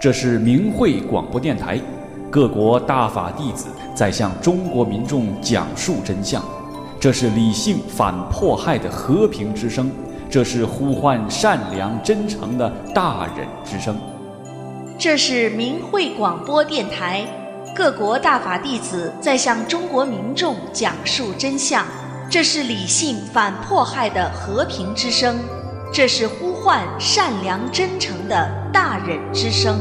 这是明慧广播电台，各国大法弟子在向中国民众讲述真相。这是理性反迫害的和平之声，这是呼唤善良真诚的大忍之声。 这是明慧广播电台，各国大法弟子在向中国民众讲述真相。这是理性反迫害的和平之声，这是呼唤善良真诚的大忍之声。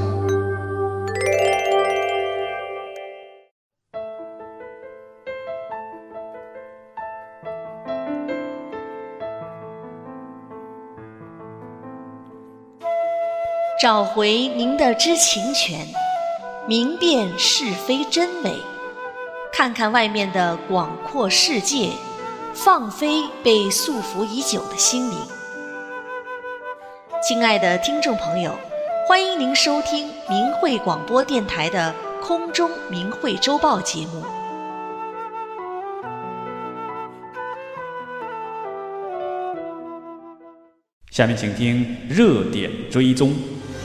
找回您的知情权，明辨是非真伪，看看外面的广阔世界，放飞被束缚已久的心灵。亲爱的听众朋友，欢迎您收听明慧广播电台的空中明慧周报节目。 下面请听热点追踪。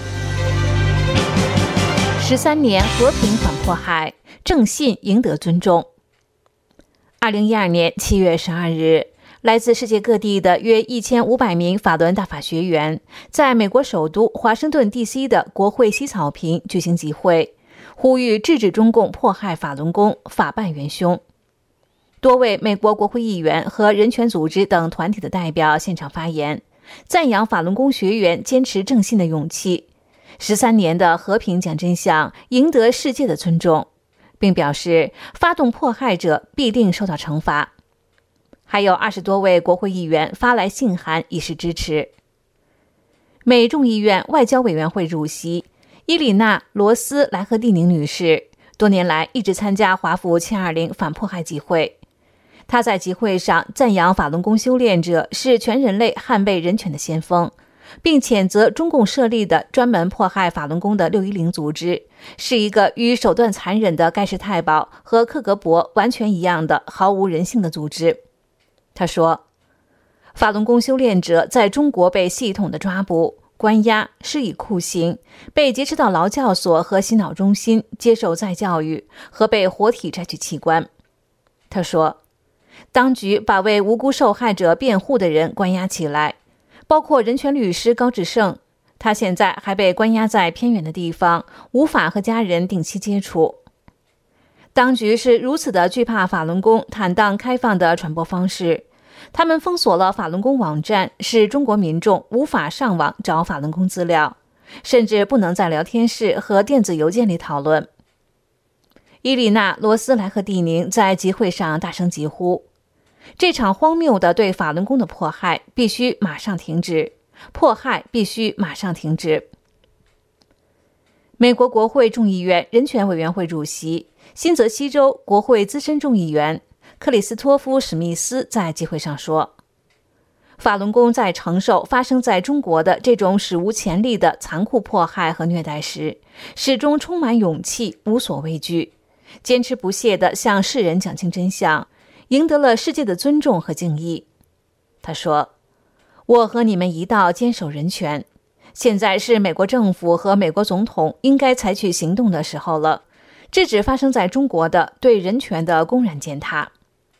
13年和平反迫害，正信赢得尊重。2012年7月12日，来自世界各地的约1500名法轮大法学员，在美国首都华盛顿 DC 的国会西草坪举行集会，呼吁制止中共迫害法轮功，法办元凶。多位美国国会议员和人权组织等团体的代表现场发言，赞扬法轮功学员坚持正信的勇气。13年的和平讲真相，赢得世界的尊重，并表示发动迫害者必定受到惩罚。还有20多位国会议员发来信函以示支持。美众议院外交委员会主席伊里娜·罗斯莱赫蒂宁女士多年来一直参加华府720反迫害集会。她在集会上赞扬法轮功修炼者是全人类捍卫人权的先锋，并谴责中共设立的专门迫害法轮功的610组织是一个与手段残忍的盖世太保和克格勃完全一样的毫无人性的组织。他说，法轮功修炼者在中国被系统的抓捕、关押、施以酷刑，被劫持到劳教所和洗脑中心接受再教育，和被活体摘取器官。他说，当局把为无辜受害者辩护的人关押起来，包括人权律师高志胜，他现在还被关押在偏远的地方，无法和家人定期接触。当局是如此的惧怕法轮功坦荡开放的传播方式，他们封锁了法轮功网站，使中国民众无法上网找法轮功资料，甚至不能在聊天室和电子邮件里讨论。伊里娜·罗斯莱赫蒂宁在集会上大声疾呼，这场荒谬的对法轮功的迫害必须马上停止，迫害必须马上停止。美国国会众议院人权委员会主席、新泽西州国会资深众议员克里斯托夫·史密斯在集会上说，法轮功在承受发生在中国的这种史无前例的残酷迫害和虐待时，始终充满勇气，无所畏惧，坚持不懈地向世人讲清真相，赢得了世界的尊重和敬意。他说，我和你们一道坚守人权，现在是美国政府和美国总统应该采取行动的时候了，制止发生在中国的对人权的公然践踏。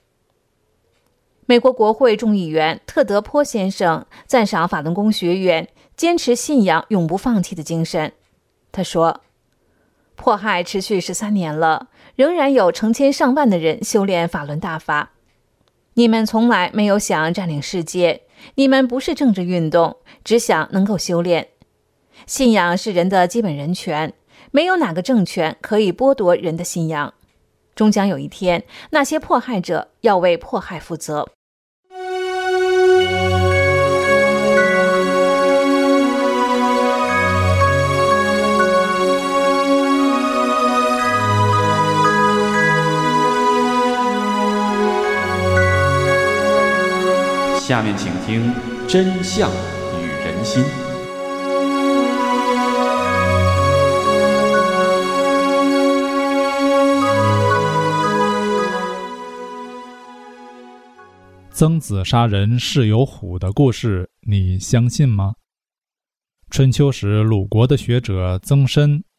美国国会众议员特德·坡先生赞赏法轮功学员坚持信仰永不放弃的精神。他说，迫害持续13年了，仍然有成千上万的人修炼法轮大法。你们从来没有想占领世界，你们不是政治运动，只想能够修炼。信仰是人的基本人权，没有哪个政权可以剥夺人的信仰。终将有一天，那些迫害者要为迫害负责。 下面请听真相与人心。 曾子杀人是有虎的故事，你相信吗？春秋时鲁国的学者曾参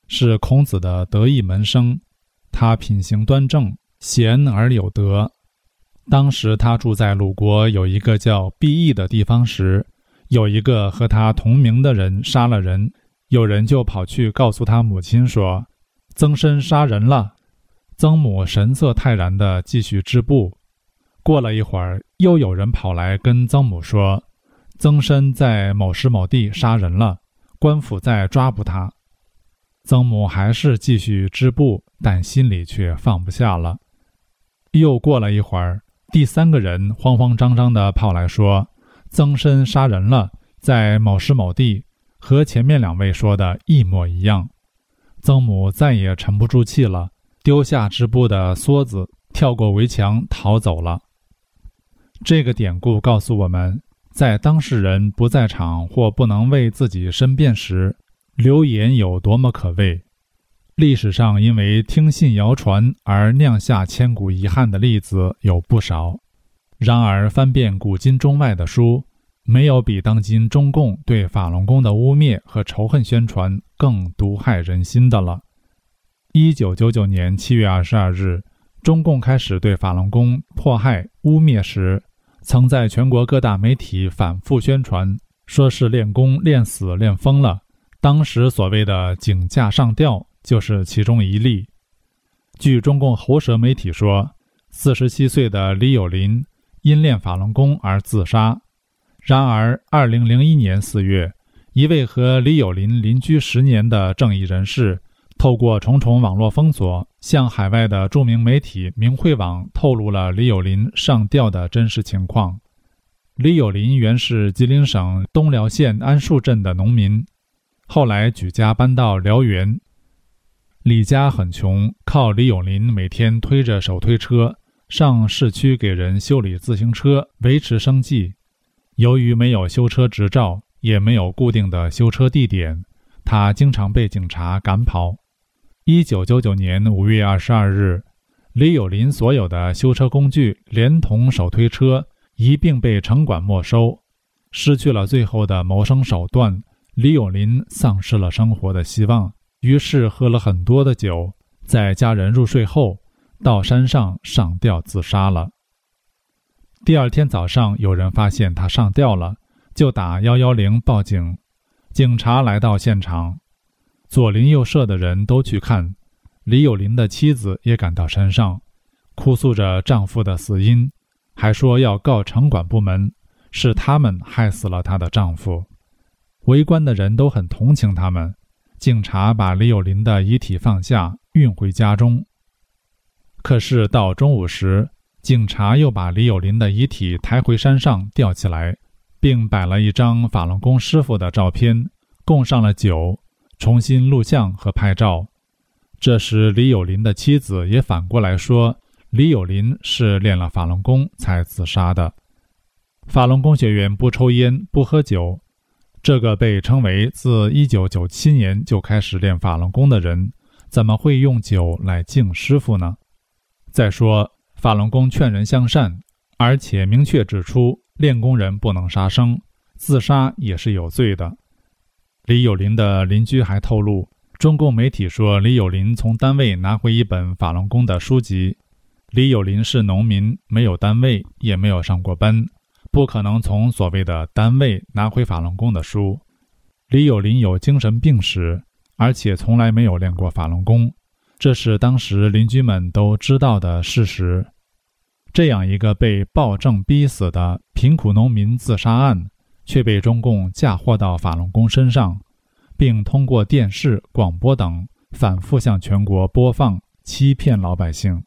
是孔子的得意门生，他品行端正，贤而有德。当时他住在鲁国有一个叫毕邑的地方时，有一个和他同名的人杀了人，有人就跑去告诉他母亲说，曾参杀人了。曾母神色泰然地继续织布。过了一会儿，又有人跑来跟曾母说，曾参在某时某地杀人了，官府在抓捕他。曾母还是继续织布，但心里却放不下了。又过了一会儿，第三个人慌慌张张地跑来说，曾参杀人了，在某时某地，和前面两位说的一模一样。曾母再也沉不住气了，丢下织布的梭子，跳过围墙逃走了。这个典故告诉我们，在当事人不在场或不能为自己申辩时，流言有多么可畏。历史上因为听信谣传而酿下千古遗憾的例子有不少。然而翻遍古今中外的书，没有比当今中共对法轮功的污蔑和仇恨宣传更毒害人心的了。1999年7月22日，中共开始对法轮功迫害污蔑时，曾在全国各大媒体反复宣传，说是练功练死练疯了。当时所谓的井架上吊就是其中一例。据中共喉舌媒体说，47岁的李有林因练法轮功而自杀。然而2001年4月，一位和李有林邻居10年的正义人士，透过重重网络封锁，向海外的著名媒体明慧网透露了李有林上吊的真实情况。李有林原是吉林省东辽县安树镇的农民，后来举家搬到辽源。李家很穷，靠李有林每天推着手推车上市区给人修理自行车维持生计。由于没有修车执照，也没有固定的修车地点，他经常被警察赶跑。1999年5月22日，李有林所有的修车工具连同手推车一并被城管没收。失去了最后的谋生手段，李有林丧失了生活的希望，于是喝了很多的酒，在家人入睡后到山上上吊自杀了。第二天早上，有人发现他上吊了，就打110报警。警察来到现场，左邻右舍的人都去看，李有林的妻子也赶到山上，哭诉着丈夫的死因，还说要告城管部门，是他们害死了她的丈夫。围观的人都很同情他们。警察把李有林的遗体放下，运回家中。可是到中午时，警察又把李有林的遗体抬回山上吊起来，并摆了一张法轮功师傅的照片，供上了酒，重新录像和拍照。这时李有林的妻子也反过来说，李有林是练了法轮功才自杀的。法轮功学员不抽烟不喝酒，这个被称为自1997年就开始练法轮功的人，怎么会用酒来敬师傅呢？再说法轮功劝人向善，而且明确指出练功人不能杀生，自杀也是有罪的。李有林的邻居还透露，中共媒体说李有林从单位拿回一本法轮功的书籍。李有林是农民，没有单位，也没有上过班，不可能从所谓的单位拿回法轮功的书。李有林有精神病史，而且从来没有练过法轮功，这是当时邻居们都知道的事实。这样一个被暴政逼死的贫苦农民自杀案，却被中共嫁祸到法轮功身上，并通过电视、广播等反复向全国播放，欺骗老百姓。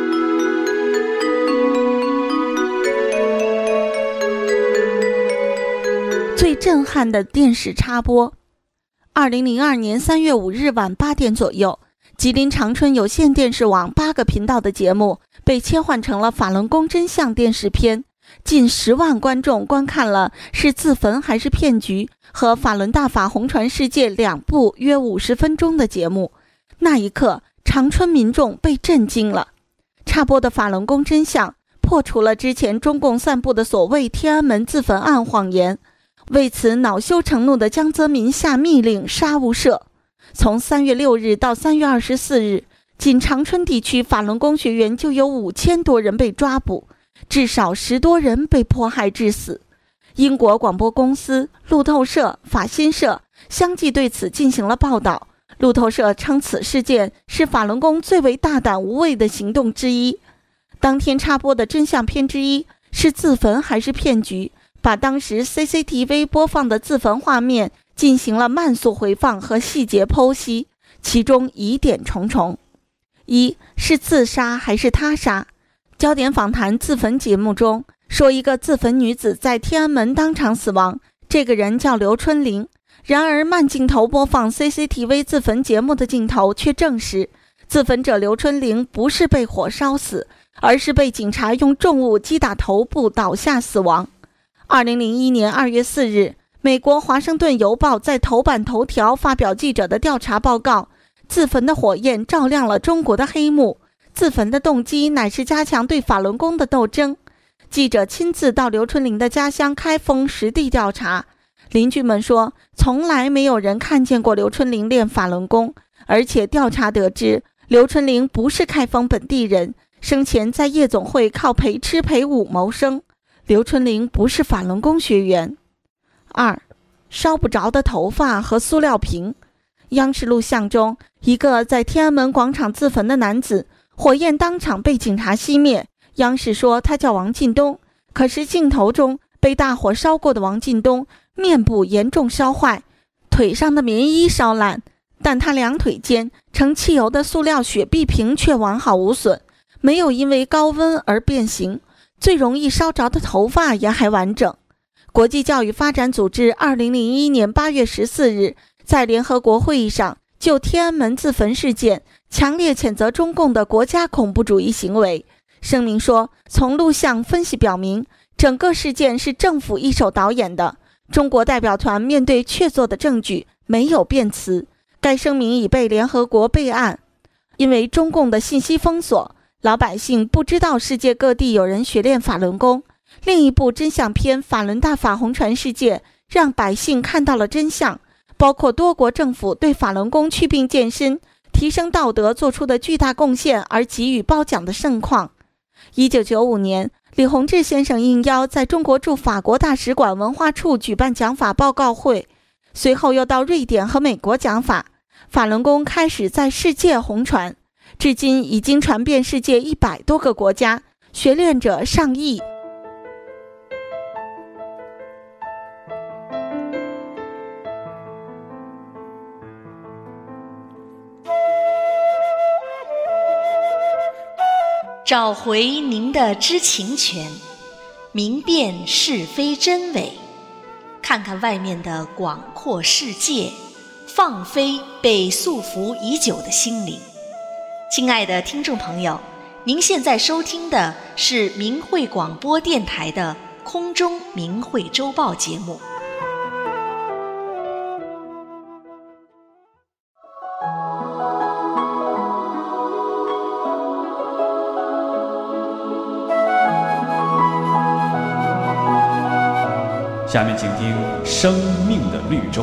最震撼的电视插播。2002年3月5日晚8点左右，吉林长春有线电视网8个频道的节目被切换成了法轮功真相电视片，近10万观众观看了是自焚还是骗局和法轮大法红传世界2部约50分钟的节目。那一刻，长春民众被震惊了。插播的法轮功真相破除了之前中共散布的所谓天安门自焚案谎言。为此恼羞成怒的江泽民下密令杀无赦。 从3月6日到3月24日，仅长春地区法轮功学员就有5000多人被抓捕，至少10多人被迫害致死。英国广播公司、路透社、法新社相继对此进行了报道。路透社称此事件是法轮功最为大胆无畏的行动之一。当天插播的真相片之一是自焚还是骗局，把当时 CCTV 播放的自焚画面进行了慢速回放和细节剖析，其中疑点重重。一是自杀还是他杀？焦点访谈自焚节目中说，一个自焚女子在天安门当场死亡，这个人叫刘春玲。然而慢镜头播放 CCTV 自焚节目的镜头却证实，自焚者刘春玲不是被火烧死，而是被警察用重物击打头部倒下死亡。2001年2月4日，美国华盛顿邮报在头版头条发表记者的调查报告，自焚的火焰照亮了中国的黑幕，自焚的动机乃是加强对法轮功的斗争。记者亲自到刘春玲的家乡开封实地调查，邻居们说，从来没有人看见过刘春玲练法轮功，而且调查得知，刘春玲不是开封本地人，生前在夜总会靠陪吃陪舞谋生。刘春玲不是法轮功学员。二，烧不着的头发和塑料瓶。央视录像中，一个在天安门广场自焚的男子，火焰当场被警察熄灭。央视说他叫王进东，可是镜头中被大火烧过的王进东面部严重烧坏，腿上的棉衣烧烂，但他两腿间盛汽油的塑料雪碧瓶却完好无损，没有因为高温而变形，最容易烧着的头发也还完整。国际教育发展组织2001年8月14日在联合国会议上就天安门自焚事件强烈谴责中共的国家恐怖主义行为。声明说，从录像分析表明，整个事件是政府一手导演的。中国代表团面对确凿的证据没有辩词。该声明已被联合国备案。因为中共的信息封锁，老百姓不知道世界各地有人学练法轮功。另一部真相片《法轮大法红传世界》让百姓看到了真相，包括多国政府对法轮功祛病健身、提升道德做出的巨大贡献而给予褒奖的盛况。1995年，李洪志先生应邀在中国驻法国大使馆文化处举办讲法报告会，随后又到瑞典和美国讲法，法轮功开始在世界红传，至今已经传遍世界100多个国家，学练者上亿。 找回您的知情权，明辨是非真伪，看看外面的广阔世界，放飞被束缚已久的心灵。亲爱的听众朋友，您现在收听的是明慧广播电台的空中明慧周报节目。 下面请听《生命的绿洲》。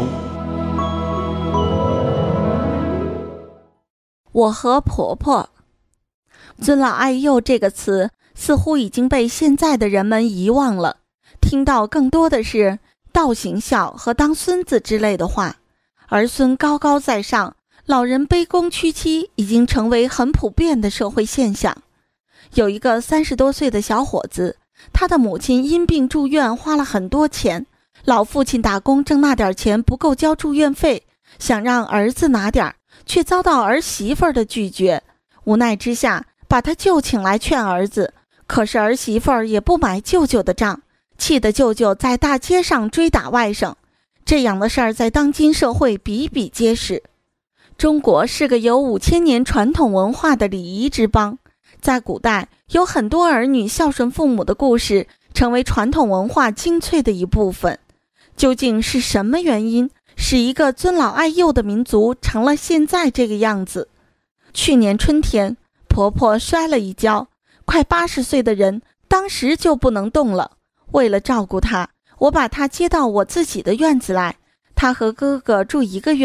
我和婆婆。尊老爱幼这个词似乎已经被现在的人们遗忘了，听到更多的是道行孝和当孙子之类的话。儿孙高高在上，老人卑躬屈膝已经成为很普遍的社会现象。有一个30多岁的小伙子，他的母亲因病住院，花了很多钱，老父亲打工挣那点钱不够交住院费，想让儿子拿点，却遭到儿媳妇的拒绝。无奈之下，把他舅请来劝儿子，可是儿媳妇也不买舅舅的账，气得舅舅在大街上追打外甥。这样的事儿在当今社会比比皆是。中国是个有5000年传统文化的礼仪之邦，在古代有很多儿女孝顺父母的故事，成为传统文化精粹的一部分。究竟是什么原因使一个尊老爱幼的民族成了现在这个样子？去年春天，婆婆摔了一跤，快80岁的人当时就不能动了。为了照顾她，我把她接到我自己的院子来，她和哥哥住一个院，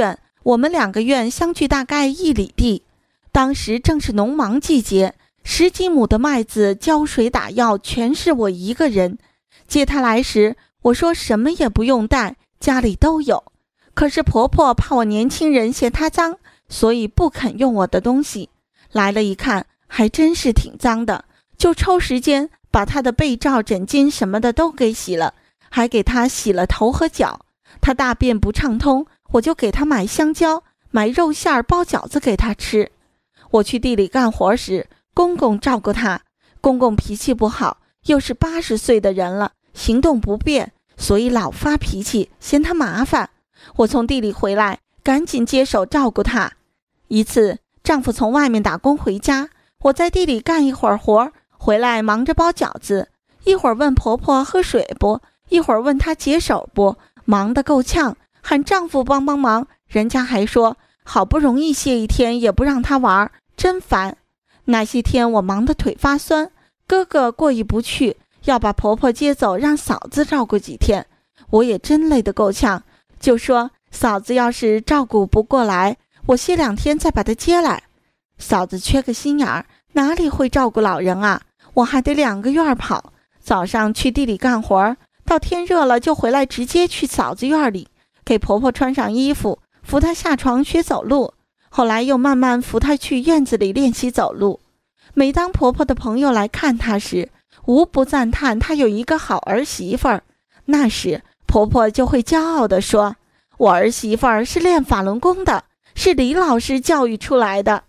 我们2个院相距大概1里地，当时正是农忙季节，10几亩的麦子浇水打药全是我一个人。接他来时，我说什么也不用带，家里都有。可是婆婆怕我年轻人嫌她脏，所以不肯用我的东西。来了一看，还真是挺脏的，就抽时间把她的被罩、枕巾什么的都给洗了，还给她洗了头和脚。她大便不畅通，我就给她买香蕉，买肉馅儿包饺子给她吃。我去地里干活时，公公照顾她。公公脾气不好，又是80岁的人了，行动不便，所以老发脾气，嫌她麻烦。我从地里回来，赶紧接手照顾她。一次，丈夫从外面打工回家，我在地里干一会儿活，回来忙着包饺子，一会儿问婆婆喝水不，一会儿问她解手不，忙得够呛，喊丈夫帮帮忙，人家还说好不容易歇一天也不让她玩，真烦。那些天我忙得腿发酸，哥哥过意不去，要把婆婆接走，让嫂子照顾几天。我也真累得够呛，就说嫂子要是照顾不过来，我歇2天再把她接来。嫂子缺个心眼儿，哪里会照顾老人啊？我还得2个院跑，早上去地里干活，到天热了就回来，直接去嫂子院里给婆婆穿上衣服，扶她下床学走路，后来又慢慢扶她去院子里练习走路。每当婆婆的朋友来看她时，无不赞叹她有一个好儿媳妇儿。那时婆婆就会骄傲地说，我儿媳妇儿是练法轮功的，是李老师教育出来的。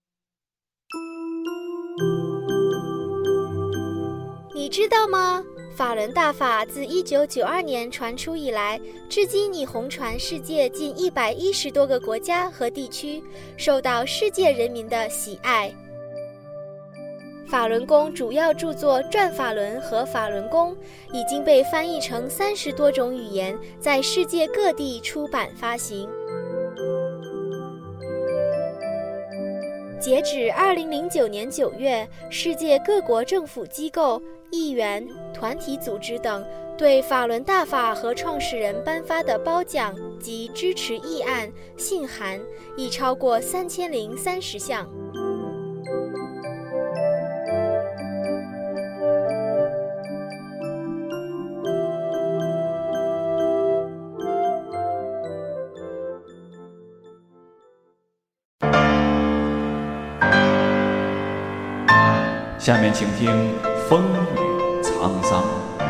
你知道吗？法轮大法自1992年传出以来，至今已红传世界近110多个国家和地区，受到世界人民的喜爱。法轮功主要著作《转法轮》和《法轮功》已经被翻译成30多种语言，在世界各地出版发行。截止2009年9月，世界各国政府机构、议员、团体组织等对法轮大法和创始人颁发的褒奖及支持议案、信函已超过3030项。 下面请听风雨沧桑。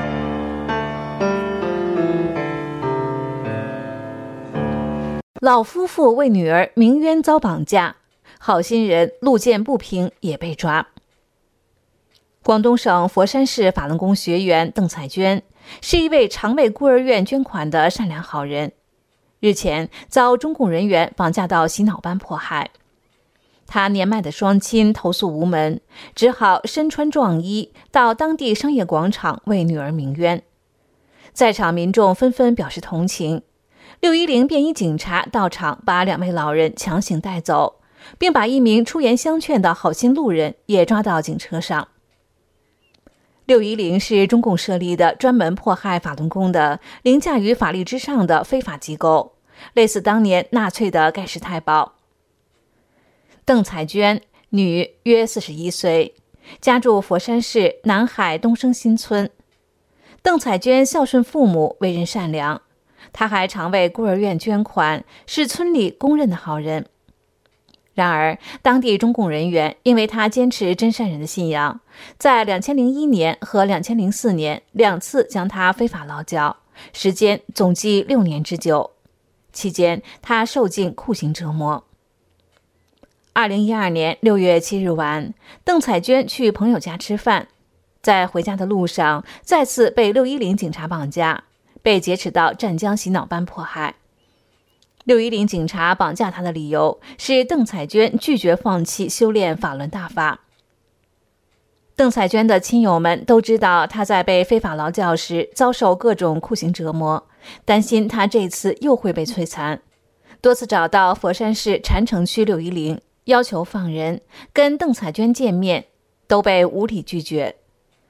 老夫妇为女儿鸣冤遭绑架，好心人路见不平也被抓。广东省佛山市法轮功学员邓彩娟是一位常为孤儿院捐款的善良好人，日前遭中共人员绑架到洗脑班迫害。他年迈的双亲投诉无门，只好身穿壮衣到当地商业广场为女儿鸣冤。在场民众纷纷表示同情，610便衣警察到场，把2位老人强行带走，并把一名出言相劝的好心路人也抓到警车上。610是中共设立的专门迫害法轮功的凌驾于法律之上的非法机构，类似当年纳粹的盖世太保。邓彩娟，女，约41岁，家住佛山市南海东升新村。邓彩娟孝顺父母，为人善良，她还常为孤儿院捐款，是村里公认的好人。然而，当地中共人员因为她坚持真善人的信仰，在2001年和2004年2次将她非法劳教，时间总计6年之久。期间，她受尽酷刑折磨。2012年6月7日晚，邓彩娟去朋友家吃饭，在回家的路上再次被610警察绑架，被劫持到湛江洗脑班迫害。610警察绑架她的理由是邓彩娟拒绝放弃修炼法轮大法。邓彩娟的亲友们都知道她在被非法劳教时遭受各种酷刑折磨，担心她这次又会被摧残，多次找到佛山市禅城区610要求放人，跟邓彩娟见面，都被无理拒绝。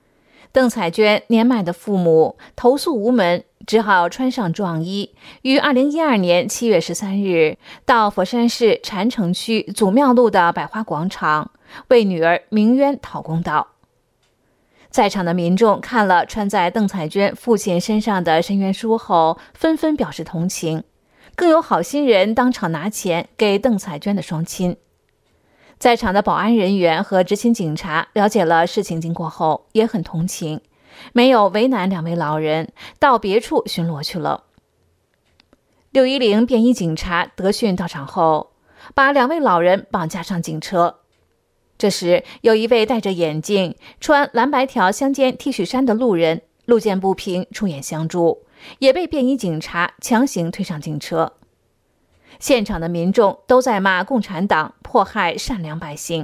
邓彩娟年迈的父母投诉无门，只好穿上壮衣，于2012年7月13日到佛山市禅城区祖庙路的百花广场为女儿鸣冤讨公道。在场的民众看了穿在邓彩娟父亲身上的申冤书后，纷纷表示同情，更有好心人当场拿钱给邓彩娟的双亲。在场的保安人员和执勤警察了解了事情经过后，也很同情，没有为难两位老人，到别处巡逻去了。610便衣警察德训到场后，把两位老人绑架上警车。这时，有一位戴着眼镜、穿蓝白条相间 T 恤衫的路人路见不平，出言相助，也被便衣警察强行推上警车。现场的民众都在骂共产党迫害善良百姓。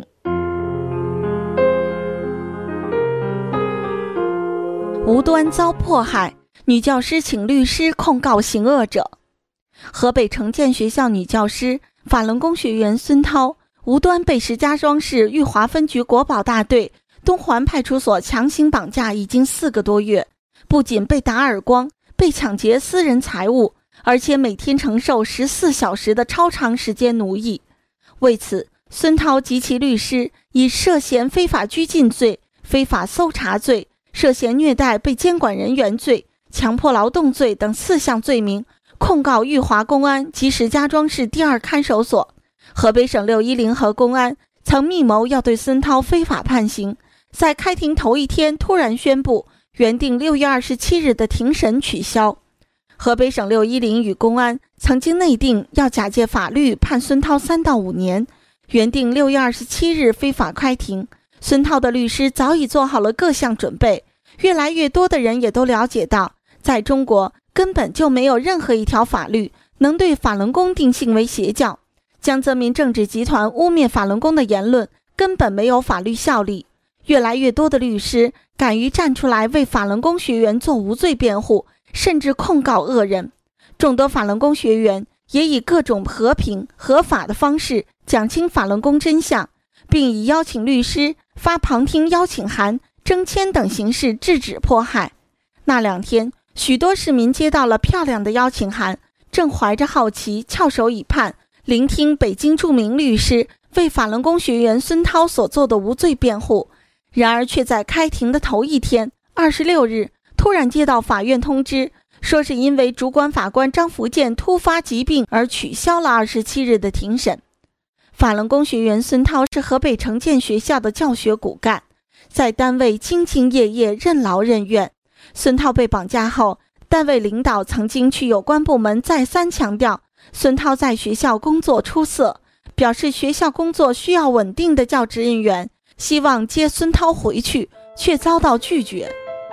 无端遭迫害，女教师请律师控告行恶者。河北城建学校女教师、法轮功学员孙涛无端被石家庄市裕华分局国保大队东环派出所强行绑架已经4个多月，不仅被打耳光、被抢劫私人财物，而且每天承受14小时的超长时间奴役。为此，孙涛及其律师以涉嫌非法拘禁罪、非法搜查罪、涉嫌虐待被监管人员罪、强迫劳动罪等4项罪名，控告裕华公安及石家庄市第2看守所。河北省610和公安曾密谋要对孙涛非法判刑，在开庭头一天突然宣布原定6月27日的庭审取消。河北省610与公安曾经内定要假借法律判孙涛3到5年，原定6月27日非法开庭。孙涛的律师早已做好了各项准备，越来越多的人也都了解到，在中国根本就没有任何一条法律能对法轮功定性为邪教。江泽民政治集团污蔑法轮功的言论根本没有法律效力。越来越多的律师敢于站出来为法轮功学员做无罪辩护，甚至控告恶人。众多法轮功学员也以各种和平合法的方式讲清法轮功真相，并以邀请律师、发旁听邀请函、征签等形式制止迫害。那2天，许多市民接到了漂亮的邀请函，正怀着好奇翘首以盼，聆听北京著名律师为法轮功学员孙涛所做的无罪辩护。然而却在开庭的头一天26日突然接到法院通知，说是因为主管法官张福建突发疾病而取消了27日的庭审。法轮功学员孙涛是河北城建学校的教学骨干，在单位兢兢业业，任劳任怨。孙涛被绑架后，单位领导曾经去有关部门再三强调孙涛在学校工作出色，表示学校工作需要稳定的教职人员，希望接孙涛回去，却遭到拒绝。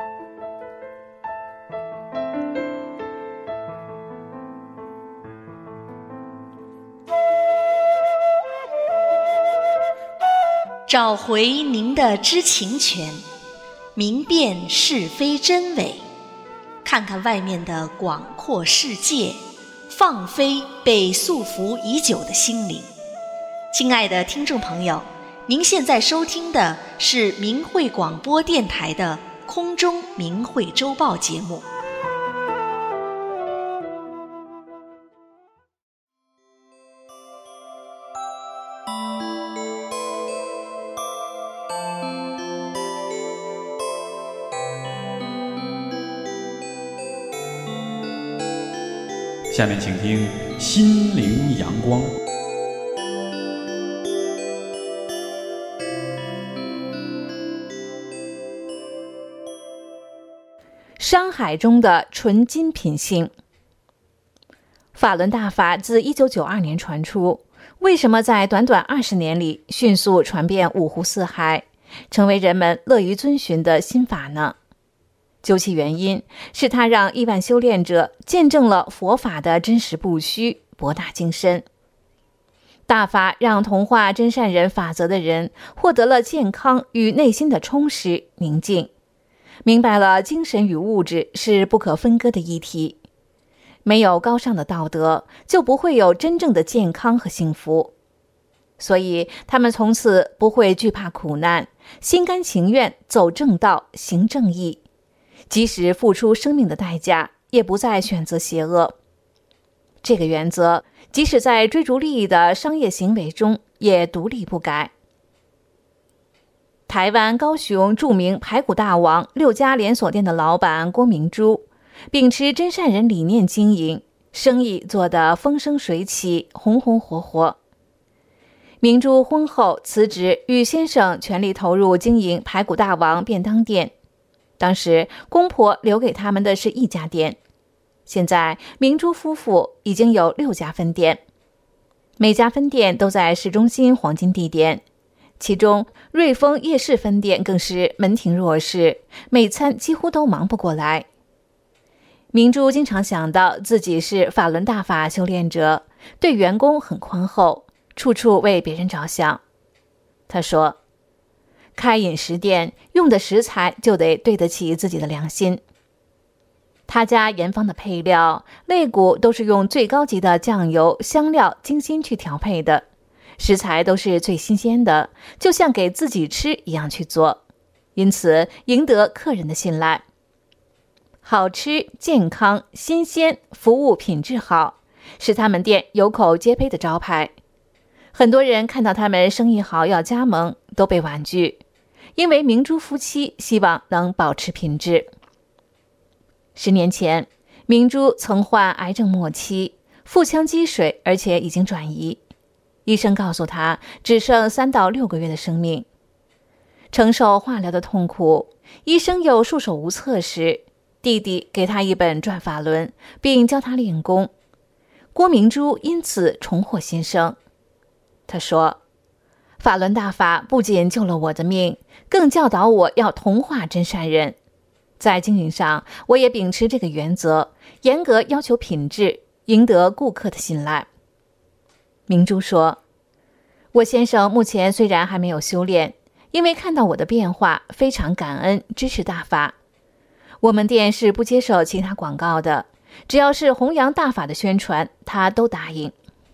找回您的知情权，明辨是非真伪，看看外面的广阔世界，放飞被束缚已久的心灵。亲爱的听众朋友，您现在收听的是明慧广播电台的空中明慧周报节目。 下面请听心灵阳光。 商海中的纯金品性。法轮大法自1992年传出，为什么在短短20年里迅速传遍五湖四海，成为人们乐于遵循的新法呢？究其原因，是它让亿万修炼者见证了佛法的真实不虚、博大精深。大法让同化真善人法则的人获得了健康与内心的充实、宁静，明白了精神与物质是不可分割的一体。没有高尚的道德，就不会有真正的健康和幸福。 所以他们从此不会惧怕苦难，心甘情愿走正道，行正义，即使付出生命的代价，也不再选择邪恶。这个原则，即使在追逐利益的商业行为中，也独立不改。台湾高雄著名排骨大王6家连锁店的老板郭明珠，秉持真善人理念经营，生意做得风生水起，红红火火。明珠婚后辞职，与先生全力投入经营排骨大王便当店。当时公婆留给他们的是1家店，现在明珠夫妇已经有6家分店，每家分店都在市中心黄金地点，其中瑞丰夜市分店更是门庭若市，每餐几乎都忙不过来。明珠经常想到自己是法轮大法修炼者，对员工很宽厚，处处为别人着想。他说，开饮食店用的食材就得对得起自己的良心。他家研方的配料，肋骨都是用最高级的酱油、香料精心去调配的，食材都是最新鲜的，就像给自己吃一样去做，因此赢得客人的信赖。好吃、健康、新鲜，服务品质好，是他们店有口皆碑的招牌。很多人看到他们生意好要加盟，都被婉拒，因为明珠夫妻希望能保持品质。10年前，明珠曾患癌症末期，腹腔积水，而且已经转移。医生告诉他，只剩3到6个月的生命。承受化疗的痛苦，医生又束手无策时，弟弟给他一本转法轮，并教他练功。郭明珠因此重获新生。他说，法轮大法不仅救了我的命，更教导我要同化真善人。在经营上，我也秉持这个原则，严格要求品质，赢得顾客的信赖。明珠说，我先生目前虽然还没有修炼，因为看到我的变化，非常感恩，支持大法。我们店是不接受其他广告的，只要是弘扬大法的宣传，他都答应。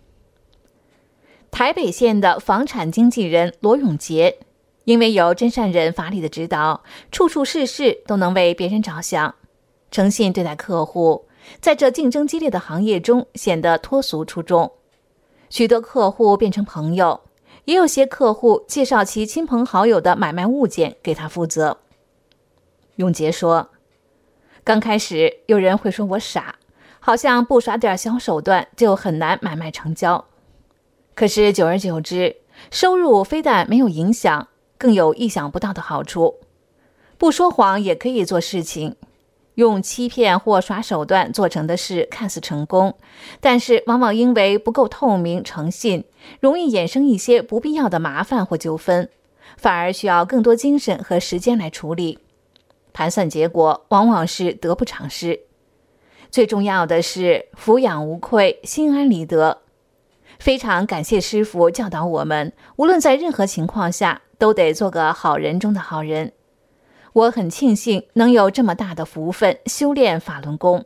台北县的房产经纪人罗永杰，因为有真善人法理的指导，处处事事都能为别人着想，诚信对待客户，在这竞争激烈的行业中显得脱俗出众。许多客户变成朋友，也有些客户介绍其亲朋好友的买卖物件给他负责。永杰说，刚开始有人会说我傻，好像不耍点小手段就很难买卖成交。可是久而久之，收入非但没有影响，更有意想不到的好处。不说谎也可以做事情，用欺骗或耍手段做成的事看似成功，但是往往因为不够透明诚信，容易衍生一些不必要的麻烦或纠纷，反而需要更多精神和时间来处理。盘算结果往往是得不偿失。最重要的是抚养无愧，心安理得。非常感谢师父教导我们，无论在任何情况下都得做个好人中的好人。我很庆幸能有这么大的福分修炼法轮功。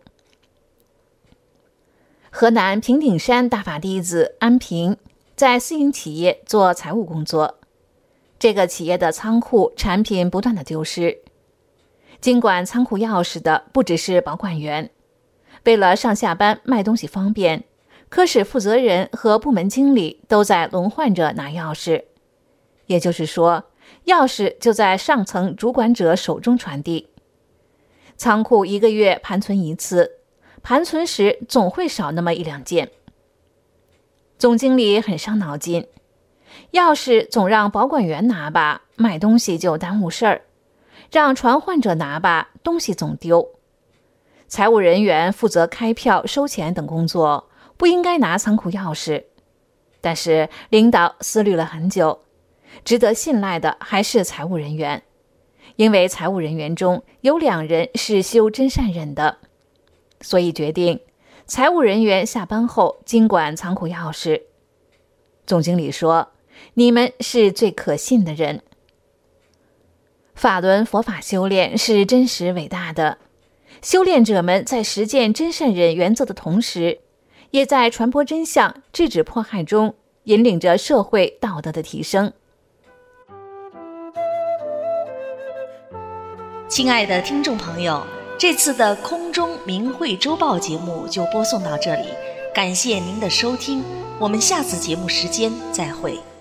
河南平顶山大法弟子安平在私营企业做财务工作，这个企业的仓库产品不断的丢失。尽管仓库钥匙的不只是保管员，为了上下班卖东西方便，科室负责人和部门经理都在轮换着拿钥匙，也就是说，钥匙就在上层主管者手中传递。仓库1个月盘存1次，盘存时总会少那么1-2件。总经理很伤脑筋，钥匙总让保管员拿吧，卖东西就耽误事儿；让传唤者拿吧，东西总丢。财务人员负责开票、收钱等工作，不应该拿仓库钥匙。但是领导思虑了很久，值得信赖的还是财务人员，因为财务人员中有2人是修真善忍的，所以决定财务人员下班后经管仓库钥匙。总经理说，你们是最可信的人。法轮佛法修炼是真实伟大的，修炼者们在实践真善忍原则的同时，也在传播真相、制止迫害中引领着社会道德的提升。 亲爱的听众朋友，这次的空中明慧周报节目就播送到这里，感谢您的收听，我们下次节目时间再会。